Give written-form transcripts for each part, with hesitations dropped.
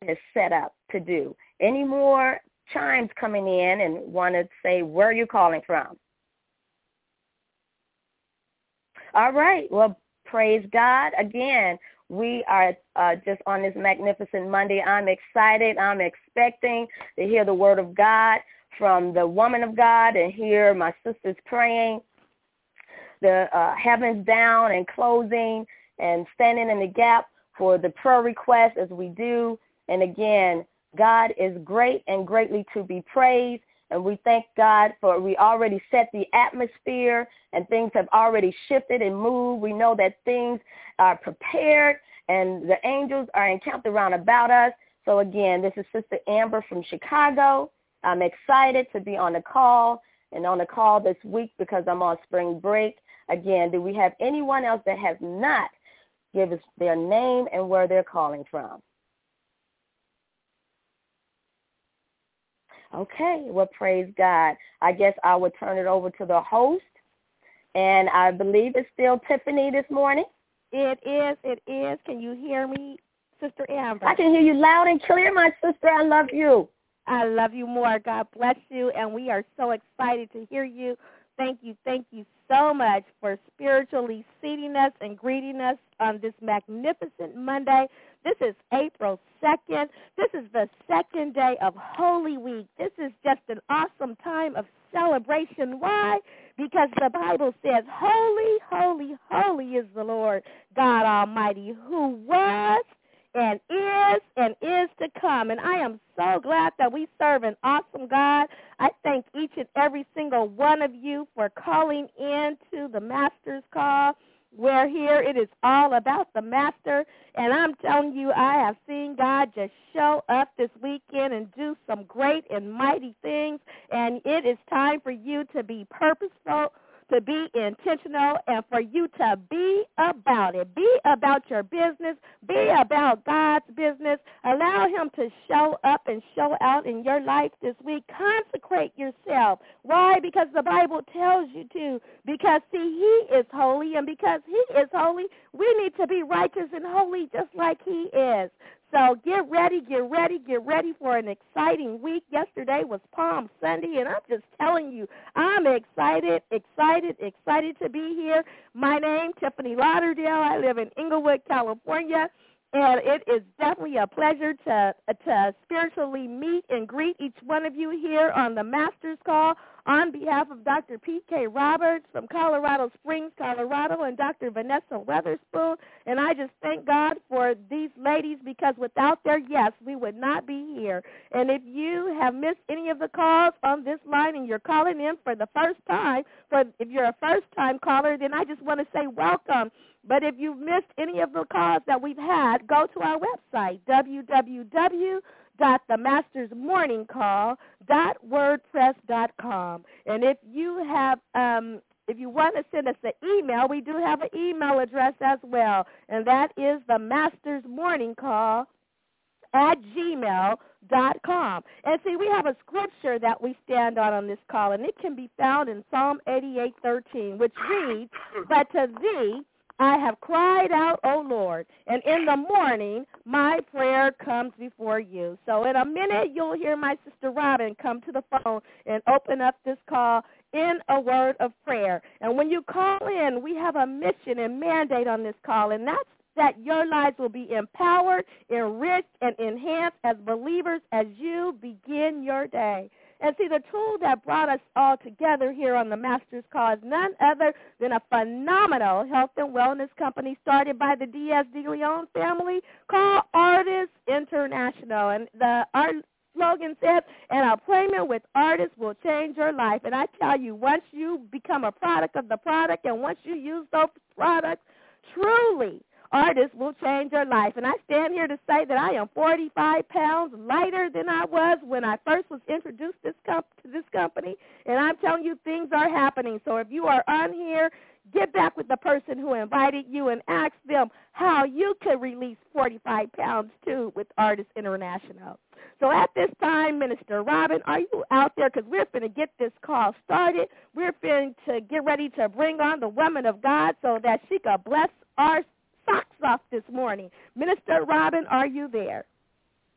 is set up to do. Any more chimes coming in and want to say where you're calling from? All right. Well, praise God. Again, we are just on this magnificent Monday. I'm excited. I'm expecting to hear the word of God from the woman of God and hear my sisters praying, the heavens down and closing and standing in the gap for the prayer requests as we do. And again, God is great and greatly to be praised. And we thank God for we already set the atmosphere and things have already shifted and moved. We know that things are prepared and the angels are encamped around about us. So again, this is Sister Amber from Chicago. I'm excited to be on the call and on the call this week because I'm on spring break. Again, do we have anyone else that has not given us their name and where they're calling from? Okay, well, praise God. I guess I would turn it over to the host, and I believe it's still Tiffany this morning. It is. Can you hear me, Sister Amber? I can hear you loud and clear, my sister. I love you. I love you more. God bless you, and we are so excited to hear you. Thank you so much for spiritually seating us and greeting us on this magnificent Monday. This is April 2nd. This is the second day of Holy Week. This is just an awesome time of celebration. Why? Because the Bible says, holy, holy, holy is the Lord God Almighty, who was and is to come. And I am so glad that we serve an awesome God. I thank each and every single one of you for calling in to the Master's Call. We're here. It is all about the Master. And I'm telling you, I have seen God just show up this weekend and do some great and mighty things. And it is time for you to be purposeful, to be intentional, and for you to be about it. Be about your business. Be about God's business. Allow him to show up and show out in your life this week. Consecrate yourself. Why? Because the Bible tells you to. Because, see, he is holy, and because he is holy, we need to be righteous and holy just like he is. So get ready for an exciting week. Yesterday was Palm Sunday, and I'm just telling you, I'm excited to be here. My name, Tiffany Lauderdale. I live in Inglewood, California, and it is definitely a pleasure to spiritually meet and greet each one of you here on the Master's Call on behalf of Dr. P.K. Roberts from Colorado Springs, Colorado, and Dr. Vanessa Weatherspoon. And I just thank God for these ladies because without their yes, we would not be here. And if you have missed any of the calls on this line and you're calling in for the first time, if you're a first-time caller, then I just want to say welcome. But if you've missed any of the calls that we've had, go to our website, www.themastersmorningcall.wordpress.com. And if you have if you want to send us an email, we do have an email address as well, and that is themastersmorningcall@gmail.com. And see, we have a scripture that we stand on this call, and it can be found in Psalm 88:13, which reads, "But to thee I have cried out, O Lord, and in the morning my prayer comes before you." So in a minute, you'll hear my sister Robin come to the phone and open up this call in a word of prayer. And when you call in, we have a mission and mandate on this call, and that's that your lives will be empowered, enriched, and enhanced as believers as you begin your day. And see, the tool that brought us all together here on the Master's Call is none other than a phenomenal health and wellness company started by the Diaz de Leon family called Artis International. And our slogan says, "An appointment with Artis will change your life." And I tell you, once you become a product of the product and once you use those products, truly, Artis will change your life. And I stand here to say that I am 45 pounds lighter than I was when I first was introduced to this company. And I'm telling you, things are happening. So if you are on here, get back with the person who invited you and ask them how you could release 45 pounds too with Artis International. So at this time, Minister Robin, are you out there? Because we're going to get this call started. We're going to get ready to bring on the woman of God so that she can bless our socks off this morning. Minister Robin, are you there?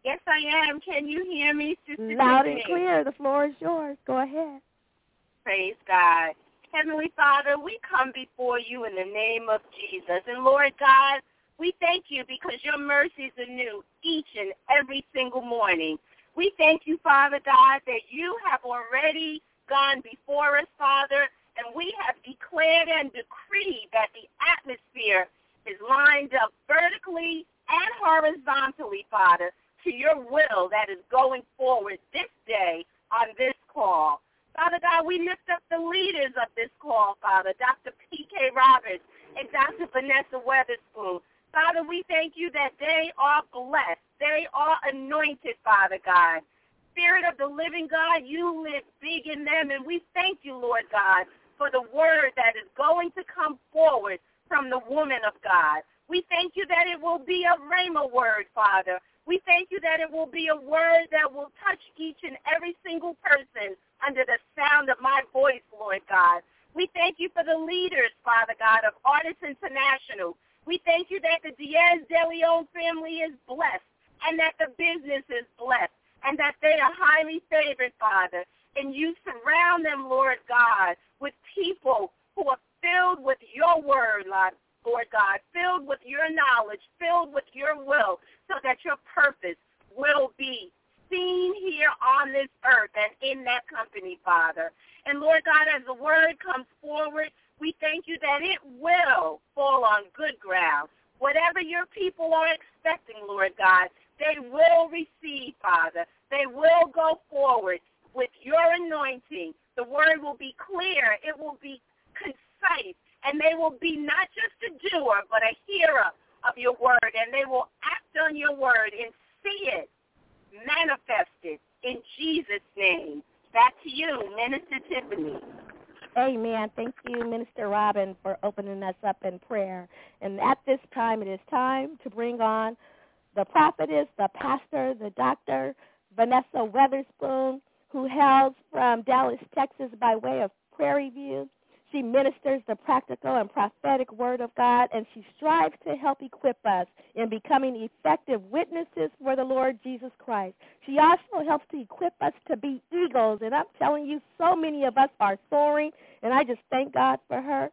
Yes, I am. Can you hear me, Sister Loud Tiffany? and clear. The floor is yours. Go ahead. Praise God. Heavenly Father, we come before you in the name of Jesus. And Lord God, we thank you because your mercies are new each and every single morning. We thank you, Father God, that you have already gone before us, Father, and we have declared and decreed that the atmosphere is lined up vertically and horizontally, Father, to your will that is going forward this day on this call. Father God, we lift up the leaders of this call, Father, Dr. P.K. Roberts and Dr. Vanessa Weatherspoon. Father, we thank you that they are blessed. They are anointed, Father God. Spirit of the living God, you live big in them, and we thank you, Lord God, for the word that is going to come forward from the woman of God. We thank you that it will be a rhema word, Father. We thank you that it will be a word that will touch each and every single person under the sound of my voice, Lord God. We thank you for the leaders, Father God, of Artists International. We thank you that the Diaz de Leon family is blessed and that the business is blessed and that they are highly favored, Father. And you surround them, Lord God, with people who are filled with your word, Lord God, filled with your knowledge, filled with your will, so that your purpose will be seen here on this earth and in that company, Father. And, Lord God, as the word comes forward, we thank you that it will fall on good ground. Whatever your people are expecting, Lord God, they will receive, Father. They will go forward with your anointing. The word will be clear. It will be concise. And they will be not just a doer, but a hearer of your word. And they will act on your word and see it manifested in Jesus' name. Back to you, Minister Tiffany. Amen. Thank you, Minister Robin, for opening us up in prayer. And at this time, it is time to bring on the prophetess, the pastor, the doctor, Vanessa Weatherspoon, who hails from Dallas, Texas by way of Prairie View. She ministers the practical and prophetic word of God, and she strives to help equip us in becoming effective witnesses for the Lord Jesus Christ. She also helps to equip us to be eagles, and I'm telling you, so many of us are soaring, and I just thank God for her.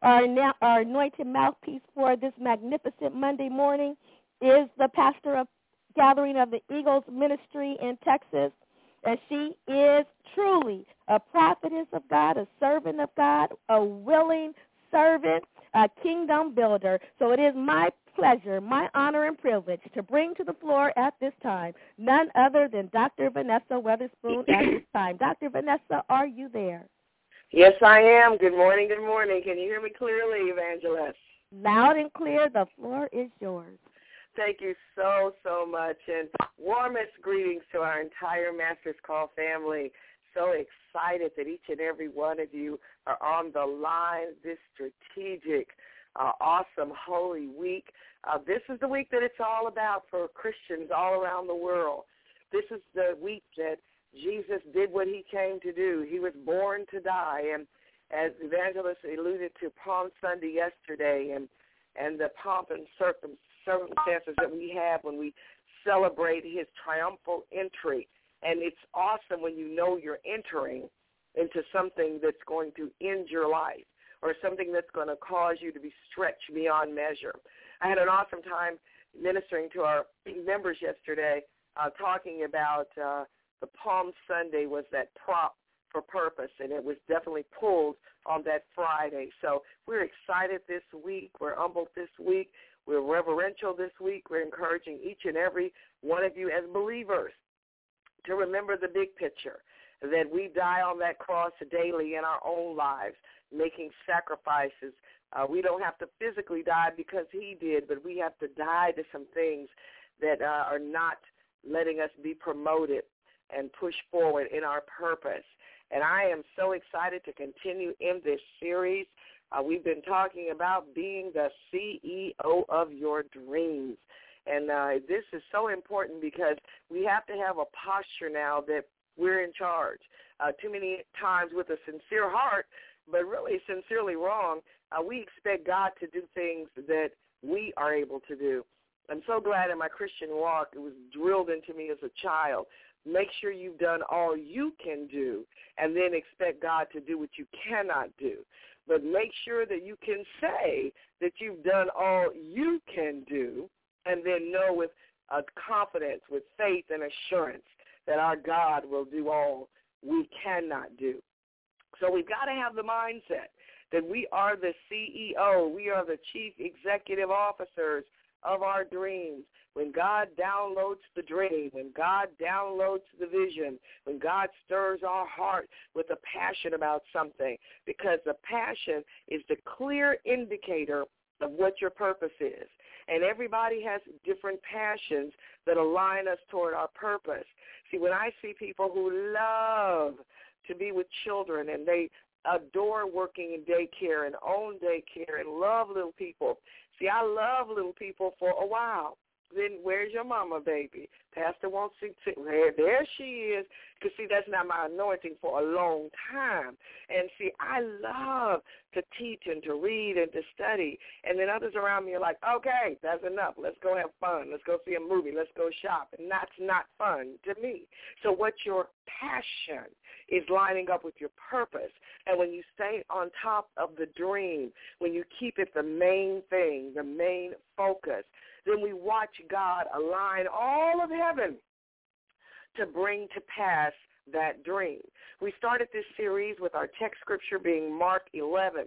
Our anointed mouthpiece for this magnificent Monday morning is the pastor of Gathering of the Eagles Ministry in Texas, and she is truly a prophetess of God, a servant of God, a willing servant, a kingdom builder. So it is my pleasure, my honor and privilege to bring to the floor at this time none other than Dr. Vanessa Weatherspoon at this time. Dr. Vanessa, are you there? Yes, I am. Good morning, good morning. Can you hear me clearly, Evangelist? Loud and clear. The floor is yours. Thank you so, so much. And warmest greetings to our entire Master's Call family. So excited that each and every one of you are on the line this strategic, awesome, holy week. This is the week that it's all about for Christians all around the world. This is the week that Jesus did what he came to do. He was born to die. And as Evangelist alluded to Palm Sunday yesterday and the pomp and circumstances that we have when we celebrate his triumphal entry. And it's awesome when you know you're entering into something that's going to end your life or something that's going to cause you to be stretched beyond measure. I had an awesome time ministering to our members yesterday, talking about the Palm Sunday was that prop for purpose, and it was definitely pulled on that Friday. So we're excited this week. We're humbled this week. We're reverential this week. We're encouraging each and every one of you as believers to remember the big picture, that we die on that cross daily in our own lives, making sacrifices. We don't have to physically die because he did, but we have to die to some things that are not letting us be promoted and push forward in our purpose. And I am so excited to continue in this series. We've been talking about being the CEO of your dreams. And this is so important because we have to have a posture now that we're in charge. Too many times with a sincere heart, but really sincerely wrong, we expect God to do things that we are able to do. I'm so glad in my Christian walk it was drilled into me as a child. Make sure you've done all you can do and then expect God to do what you cannot do. But make sure that you can say that you've done all you can do and then know with confidence, with faith and assurance that our God will do all we cannot do. So we've got to have the mindset that we are the CEO, we are the chief executive officers of our dreams. When God downloads the dream, when God downloads the vision, when God stirs our heart with a passion about something, because the passion is the clear indicator of what your purpose is. And everybody has different passions that align us toward our purpose. See, when I see people who love to be with children and they adore working in daycare and own daycare and love little people. See, I love little people for a while. Then where's your mama, baby? Pastor won't see. There she is. Because, see, that's not my anointing for a long time. And, see, I love to teach and to read and to study. And then others around me are like, okay, that's enough. Let's go have fun. Let's go see a movie. Let's go shop. And that's not fun to me. So what your passion is lining up with your purpose. And when you stay on top of the dream, when you keep it the main thing, the main focus, then we watch God align all of heaven to bring to pass that dream. We started this series with our text scripture being Mark 11,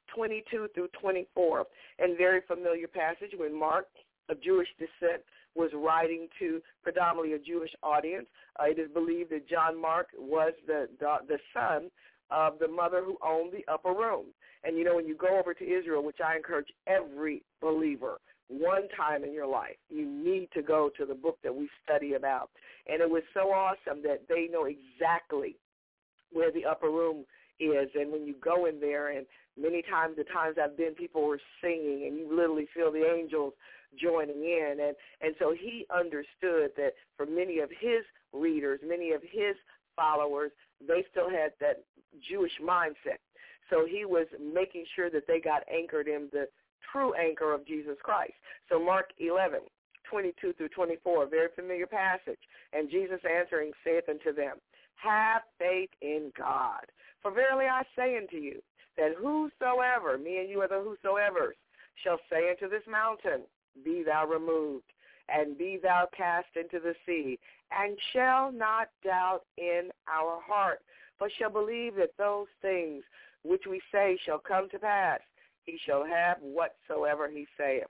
22 through 24, and very familiar passage when Mark, of Jewish descent, was writing to predominantly a Jewish audience. It is believed that John Mark was the son of the mother who owned the upper room. And, you know, when you go over to Israel, which I encourage every believer, one time in your life, you need to go to the book that we study about. And it was so awesome that they know exactly where the upper room is. And when you go in there, and many times, the times I've been, people were singing, and you literally feel the angels joining in. And so he understood that for many of his readers, many of his followers, they still had that Jewish mindset. So he was making sure that they got anchored in the true anchor of Jesus Christ. So Mark 11, 22 through 24, a very familiar passage. And Jesus answering saith unto them, have faith in God. For verily I say unto you, that whosoever, me and you are the whosoevers, shall say unto this mountain, be thou removed, and be thou cast into the sea, and shall not doubt in our heart, but shall believe that those things which we say shall come to pass. He shall have whatsoever he saith,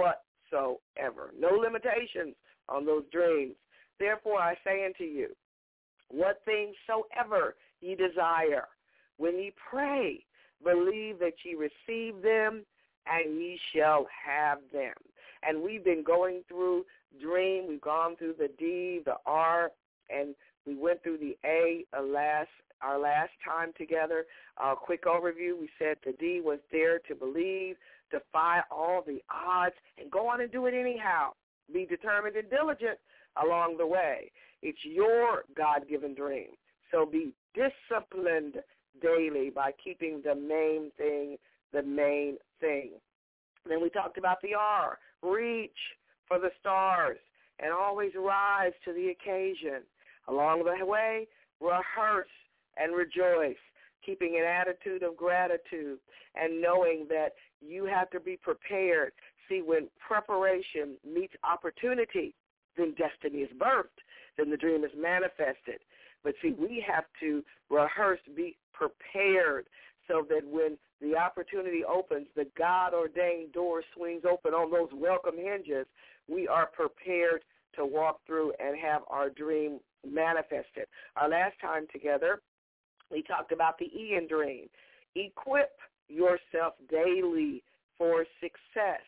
whatsoever. No limitations on those dreams. Therefore I say unto you, what things soever ye desire, when ye pray, believe that ye receive them, and ye shall have them. And we've been going through dream. We've gone through the D, the R, and we went through the A our last time together. Quick overview, we said the D was dare to believe, defy all the odds, and go on and do it anyhow. Be determined and diligent along the way. It's your God-given dream. So be disciplined daily by keeping the main thing the main thing. Then we talked about the R, reach for the stars and always rise to the occasion. Along the way, rehearse and rejoice, keeping an attitude of gratitude and knowing that you have to be prepared. See, when preparation meets opportunity, then destiny is birthed, then the dream is manifested. But see, we have to rehearse, be prepared, so that when the opportunity opens, the God-ordained door swings open on those welcome hinges, we are prepared to walk through and have our dream manifested. Our last time together, we talked about the E in dream. Equip yourself daily for success.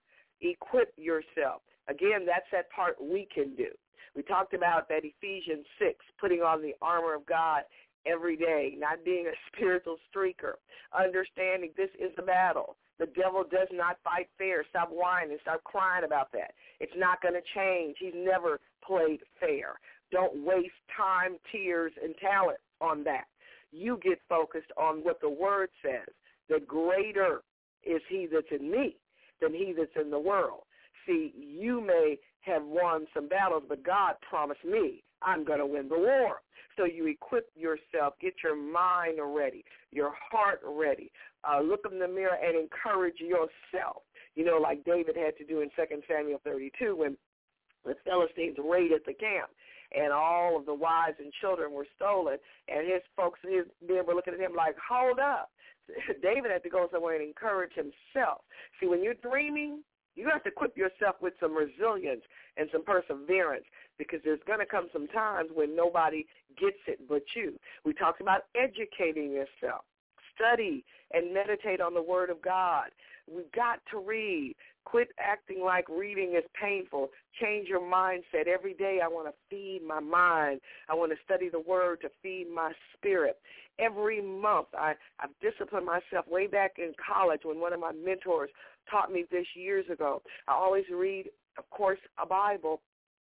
Equip yourself. Again, that's that part we can do. We talked about that Ephesians 6, putting on the armor of God every day, not being a spiritual streaker, understanding this is the battle. The devil does not fight fair. Stop whining. Stop crying about that. It's not going to change. He's never played fair. Don't waste time, tears, and talent on that. You get focused on what the Word says, that greater is he that's in me than he that's in the world. See, you may have won some battles, but God promised me I'm going to win the war. So you equip yourself, get your mind ready, your heart ready. Look in the mirror and encourage yourself. You know, like David had to do in 2 Samuel 32 when the Philistines raided the camp and all of the wives and children were stolen, and his folks, his men were looking at him like, hold up. David had to go somewhere and encourage himself. See, when you're dreaming, you have to equip yourself with some resilience and some perseverance, because there's going to come some times when nobody gets it but you. We talked about educating yourself. Study and meditate on the Word of God. We've got to read. Quit acting like reading is painful. Change your mindset. Every day I want to feed my mind. I want to study the Word to feed my spirit. Every month I've disciplined myself way back in college when one of my mentors taught me this years ago. I always read, of course, the Bible,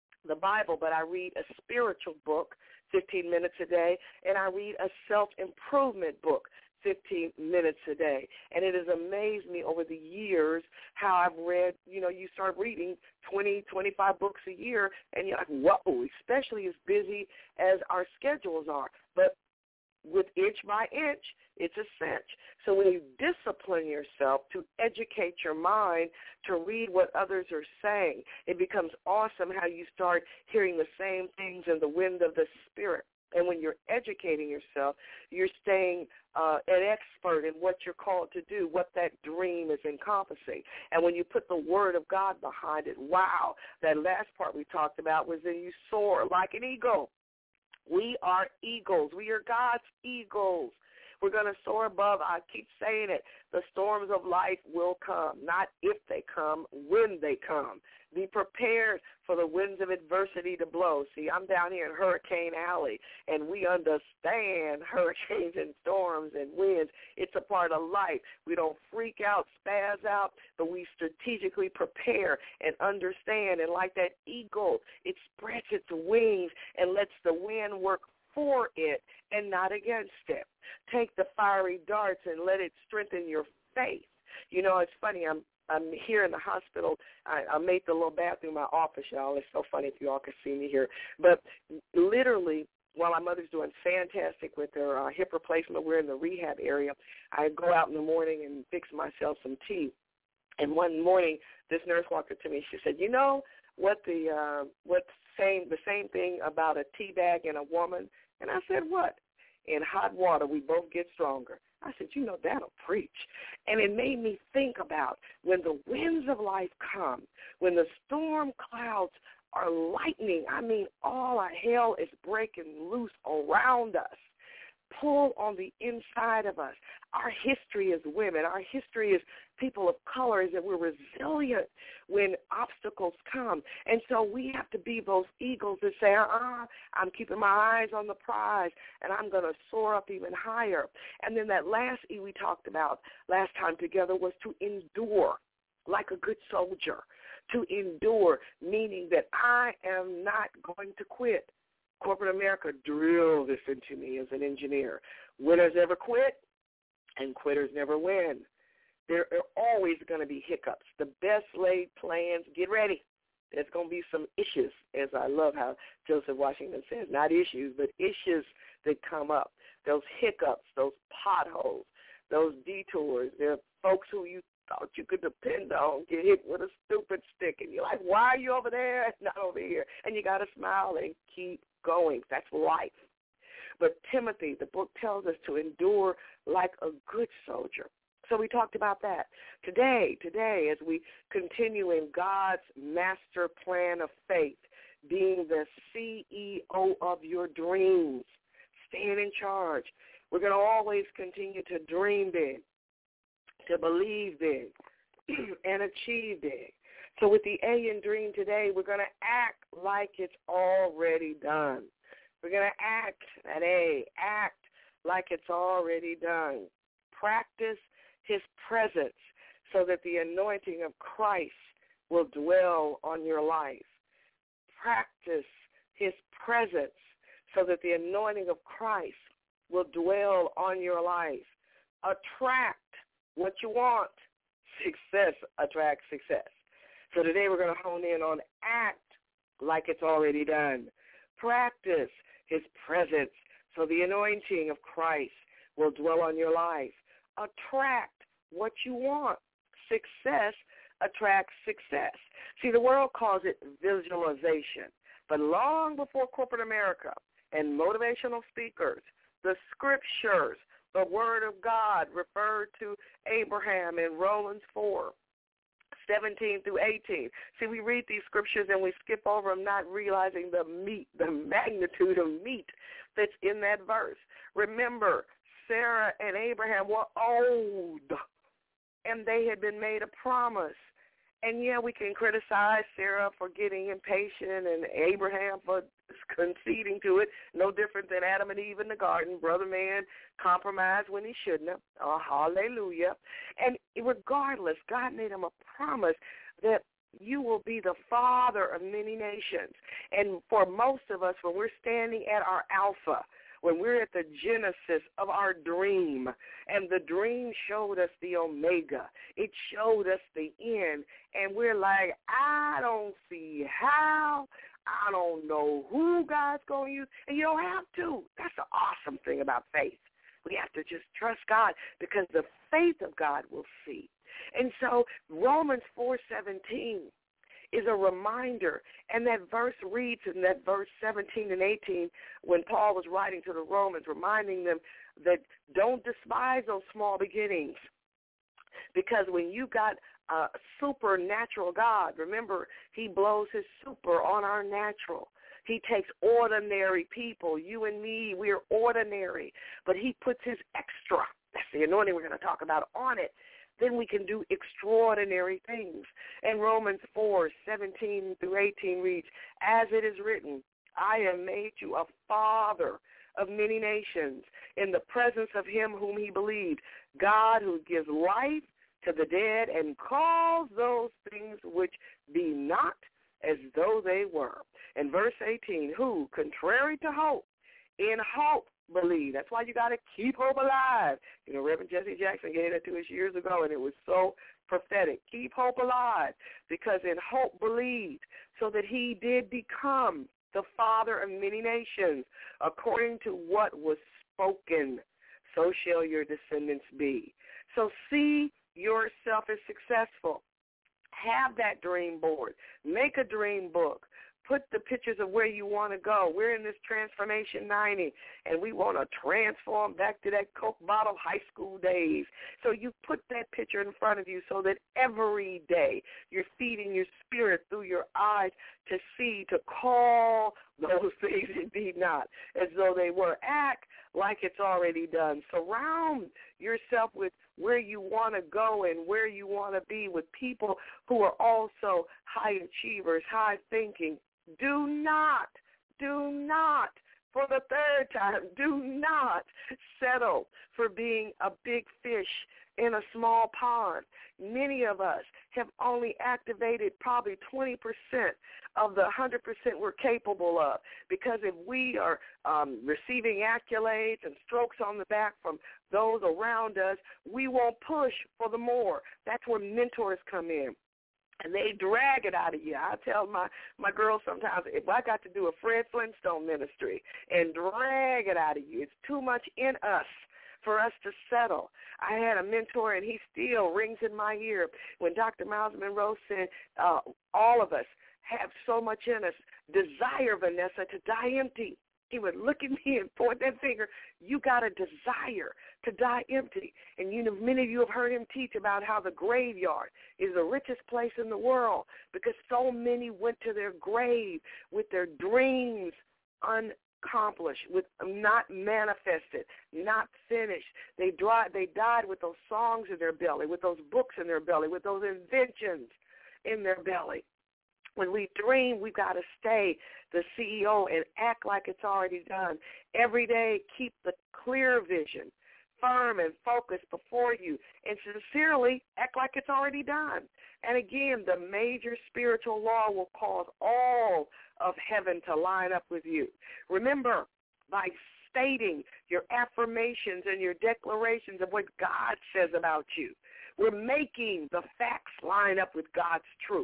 but I read a spiritual book 15 minutes a day, and I read a self-improvement book 15 minutes a day. And it has amazed me over the years how I've read, you start reading 20, 25 books a year, and you're like, whoa, especially as busy as our schedules are. But with inch by inch, it's a cinch. So when you discipline yourself to educate your mind to read what others are saying, it becomes awesome how you start hearing the same things in the wind of the Spirit. And when you're educating yourself, you're staying an expert in what you're called to do, what that dream is encompassing. And when you put the Word of God behind it, wow, that last part we talked about was that you soar like an eagle. We are eagles. We are God's eagles. We're going to soar above. I keep saying it. The storms of life will come, not if they come, when they come. Be prepared for the winds of adversity to blow. See, I'm down here in Hurricane Alley, and we understand hurricanes and storms and winds. It's a part of life. We don't freak out, spaz out, but we strategically prepare and understand. And like that eagle, it spreads its wings and lets the wind work for it and not against it. Take the fiery darts and let it strengthen your faith. You know, it's funny. I'm here in the hospital. I made the little bathroom my office, y'all. It's so funny if you all could see me here. But literally, while my mother's doing fantastic with her hip replacement, we're in the rehab area, I go out in the morning and fix myself some tea. And one morning, this nurse walked up to me. She said, "You know the same thing about a tea bag and a woman?" And I said, "What?" "In hot water, we both get stronger." I said, "You know, that'll preach." And it made me think about when the winds of life come, when the storm clouds are lightning, I mean, all our hell is breaking loose around us. Pull on the inside of us. Our history as women, our history as people of color is that we're resilient when obstacles come. And so we have to be those eagles that say, I'm keeping my eyes on the prize, and I'm going to soar up even higher. And then that last E we talked about last time together was to endure like a good soldier. To endure, meaning that I am not going to quit. Corporate America drilled this into me as an engineer. Winners never quit, and quitters never win. There are always going to be hiccups. The best laid plans, get ready. There's going to be some issues, as I love how Joseph Washington says, not issues, but issues that come up. Those hiccups, those potholes, those detours. There are folks who you thought you could depend on get hit with a stupid stick, and you're like, why are you over there and not over here? And you got to smile and keep going. That's life. But Timothy, the book tells us to endure like a good soldier. So we talked about that. Today, as we continue in God's master plan of faith, being the CEO of your dreams, staying in charge, we're going to always continue to dream big, to believe big, and achieve big. So with the A in dream today, we're going to act like it's already done. We're going to act like it's already done. Practice his presence so that the anointing of Christ will dwell on your life. Practice his presence so that the anointing of Christ will dwell on your life. Attract what you want. Success attracts success. So today we're going to hone in on act like it's already done. Practice his presence so the anointing of Christ will dwell on your life. Attract what you want. Success attracts success. See, the world calls it visualization. But long before corporate America and motivational speakers, the scriptures, the Word of God referred to Abraham in Romans 4:17 through 18. See, we read these scriptures and we skip over them, not realizing the magnitude of meat that's in that verse. Remember, Sarah and Abraham were old, and they had been made a promise. And, yeah, we can criticize Sarah for getting impatient and Abraham for conceding to it, no different than Adam and Eve in the garden. Brother man compromised when he shouldn't have. Oh, hallelujah. And regardless, God made him a promise that you will be the father of many nations. And for most of us, when we're standing at our alpha, when we're at the genesis of our dream, and the dream showed us the omega, it showed us the end, and we're like, I don't see how, I don't know who God's going to use, and you don't have to. That's the awesome thing about faith. We have to just trust God because the faith of God will see. And so Romans 4:17 is a reminder, and that verse reads in that verse 17 and 18 when Paul was writing to the Romans, reminding them that don't despise those small beginnings, because when you got a supernatural God, remember, he blows his super on our natural. He takes ordinary people, you and me, we're ordinary, but he puts his extra, that's the anointing we're going to talk about, on it. Then we can do extraordinary things. And Romans 4:17 through 18 reads, as it is written, I have made you a father of many nations in the presence of him whom he believed, God who gives life to the dead and calls those things which be not as though they were. And verse 18, who, contrary to hope, in hope believe. That's why you got to keep hope alive. You know, Reverend Jesse Jackson gave that to us years ago, and it was so prophetic. Keep hope alive, because in hope believed, so that he did become the father of many nations, according to what was spoken, so shall your descendants be. So see yourself as successful. Have that dream board. Make a dream book. Put the pictures of where you want to go. We're in this Transformation 90, and we want to transform back to that Coke bottle high school days. So you put that picture in front of you so that every day you're feeding your spirit through your eyes to see, to call those things that be not as though they were. Act like it's already done. Surround yourself with where you want to go and where you want to be, with people who are also high achievers, high thinking. Do not, for the third time, do not settle for being a big fish in a small pond. Many of us have only activated probably 20% of the 100% we're capable of, because if we are receiving accolades and strokes on the back from those around us, we won't push for the more. That's where mentors come in. And they drag it out of you. I tell my girls sometimes, if I got to do a Fred Flintstone ministry and drag it out of you, it's too much in us for us to settle. I had a mentor, and he still rings in my ear when Dr. Miles Monroe said, all of us have so much in us. Desire, Vanessa, to die empty. He would look at me and point that finger. You got a desire to die empty. And you know, many of you have heard him teach about how the graveyard is the richest place in the world, because so many went to their grave with their dreams unaccomplished, with not manifested, not finished. They died with those songs in their belly, with those books in their belly, with those inventions in their belly. When we dream, we've got to stay the CEO and act like it's already done. Every day, keep the clear vision firm and focused before you, and sincerely act like it's already done. And again, the major spiritual law will cause all of heaven to line up with you. Remember, by stating your affirmations and your declarations of what God says about you, we're making the facts line up with God's truth.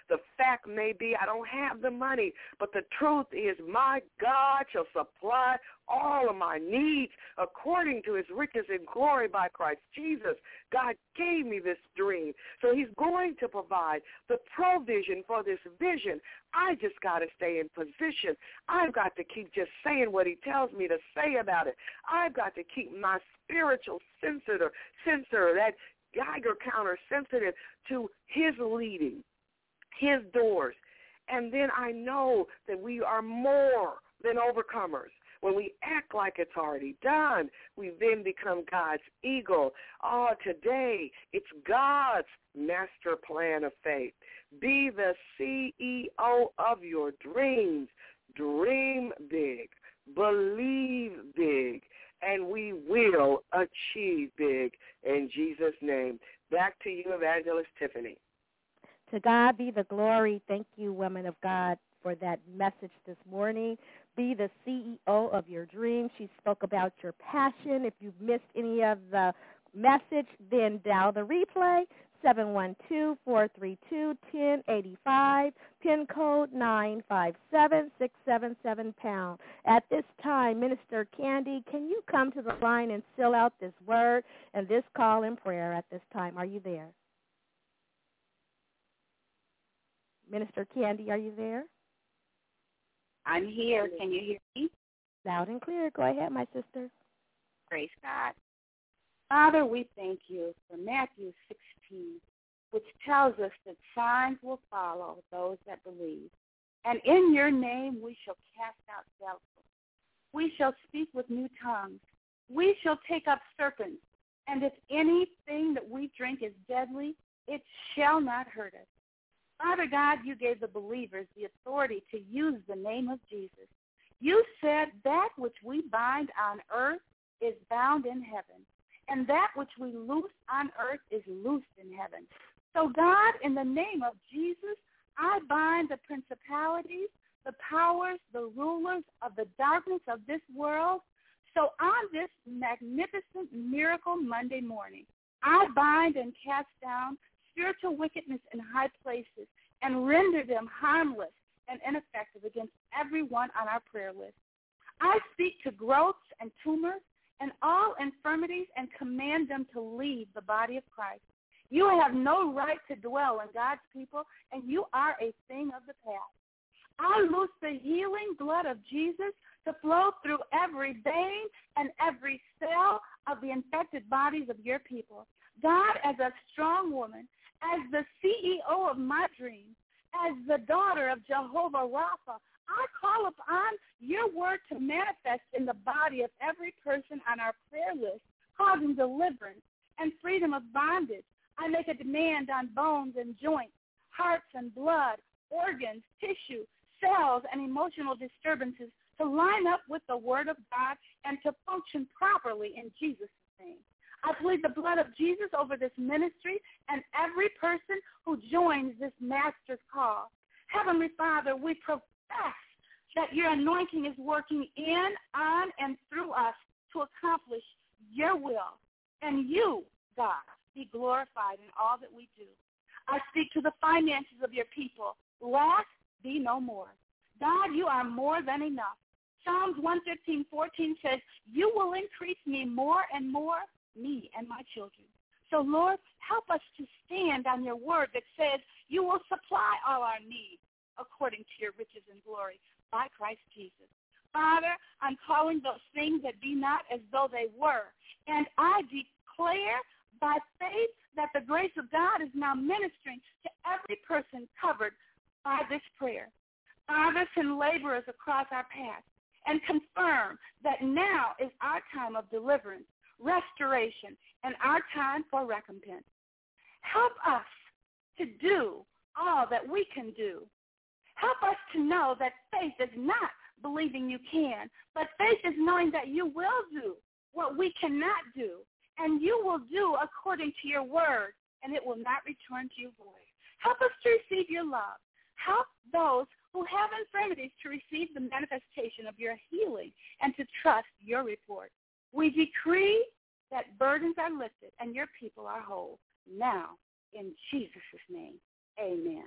The fact may be I don't have the money, but the truth is my God shall supply all of my needs according to his riches and glory by Christ Jesus. God gave me this dream, so he's going to provide the provision for this vision. I just got to stay in position. I've got to keep just saying what he tells me to say about it. I've got to keep my spiritual sensor, that Geiger counter, sensitive to his leading, his doors. And then I know that we are more than overcomers. When we act like it's already done, we then become God's eagle. Oh, today, it's God's master plan of faith. Be the CEO of your dreams. Dream big. Believe big. And we will achieve big in Jesus' name. Back to you, Evangelist Tiffany. To God be the glory. Thank you, women of God, for that message this morning. Be the CEO of your dreams. She spoke about your passion. If you've missed any of the message, then dial the replay, 712-432-1085, PIN code 957677#. At this time, Minister Candy, can you come to the line and seal out this word and this call in prayer at this time? Are you there? Minister Candy, are you there? I'm here. Can you hear me? Loud and clear. Go ahead, my sister. Praise God. Father, we thank you for Matthew 16, which tells us that signs will follow those that believe. And in your name we shall cast out devils. We shall speak with new tongues. We shall take up serpents. And if anything that we drink is deadly, it shall not hurt us. Father God, you gave the believers the authority to use the name of Jesus. You said that which we bind on earth is bound in heaven, and that which we loose on earth is loosed in heaven. So God, in the name of Jesus, I bind the principalities, the powers, the rulers of the darkness of this world. So on this magnificent Miracle Monday morning, I bind and cast down spiritual wickedness in high places and render them harmless and ineffective against everyone on our prayer list. I speak to growths and tumors and all infirmities and command them to leave the body of Christ. You have no right to dwell in God's people, and you are a thing of the past. I loose the healing blood of Jesus to flow through every vein and every cell of the infected bodies of your people. God, as a strong woman, as the CEO of my dreams, as the daughter of Jehovah Rapha, I call upon your word to manifest in the body of every person on our prayer list, causing deliverance and freedom of bondage. I make a demand on bones and joints, hearts and blood, organs, tissue, cells, and emotional disturbances to line up with the word of God and to function properly in Jesus' name. I plead the blood of Jesus over this ministry and every person who joins this master's call. Heavenly Father, we profess that your anointing is working in, on, and through us to accomplish your will. And you, God, be glorified in all that we do. I speak to the finances of your people. Lack be no more. God, you are more than enough. Psalms 115:14 says, you will increase me more and more, me and my children. So, Lord, help us to stand on your word that says you will supply all our needs according to your riches and glory by Christ Jesus. Father, I'm calling those things that be not as though they were. And I declare by faith that the grace of God is now ministering to every person covered by this prayer. Father, send laborers across our path and confirm that now is our time of deliverance, restoration, and our time for recompense. Help us to do all that we can do. Help us to know that faith is not believing you can, but faith is knowing that you will do what we cannot do, and you will do according to your word, and it will not return to you void. Help us to receive your love. Help those who have infirmities to receive the manifestation of your healing and to trust your report. We decree that burdens are lifted and your people are whole. Now, in Jesus' name, amen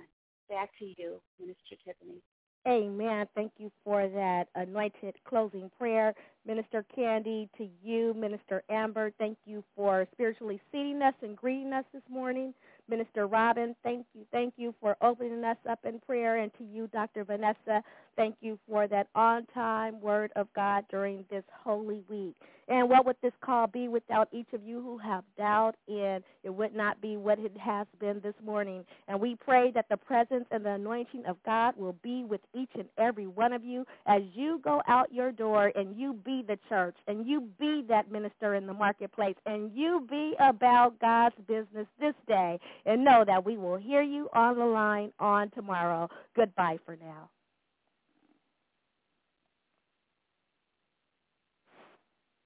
back to you, Minister Tiffany. Amen. Thank you for that anointed closing prayer. Minister Candy, to you. Minister Amber, thank you for spiritually seating us and greeting us this morning. Minister Robin, thank you for opening us up in prayer. And to you, Dr. Vanessa, thank you for that on-time word of God during this holy week. And what would this call be without each of you who have doubt in? It would not be what it has been this morning. And we pray that the presence and the anointing of God will be with each and every one of you as you go out your door and you be the church and you be that minister in the marketplace and you be about God's business this day. And know that we will hear you on the line on tomorrow. Goodbye for now.